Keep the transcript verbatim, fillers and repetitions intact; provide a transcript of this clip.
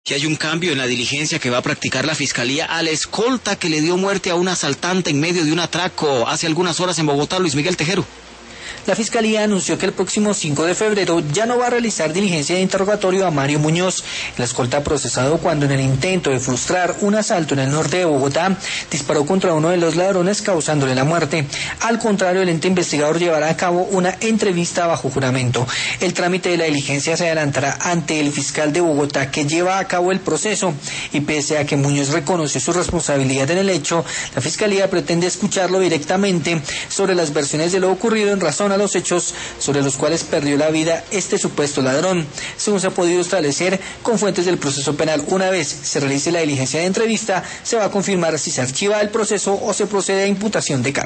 Que hay un cambio en la diligencia que va a practicar la Fiscalía a la escolta que le dio muerte a un asaltante en medio de un atraco hace algunas horas en Bogotá. Luis Miguel Tejero. La Fiscalía anunció que el próximo cinco de febrero ya no va a realizar diligencia de interrogatorio a Mario Muñoz, el escolta procesado cuando en el intento de frustrar un asalto en el norte de Bogotá disparó contra uno de los ladrones causándole la muerte. Al contrario, el ente investigador llevará a cabo una entrevista bajo juramento. El trámite de la diligencia se adelantará ante el fiscal de Bogotá que lleva a cabo el proceso y pese a que Muñoz reconoció su responsabilidad en el hecho, la Fiscalía pretende escucharlo directamente sobre las versiones de lo ocurrido en razón a los hechos sobre los cuales perdió la vida este supuesto ladrón, según se ha podido establecer con fuentes del proceso penal. Una vez se realice la diligencia de entrevista, se va a confirmar si se archiva el proceso o se procede a imputación de cargos.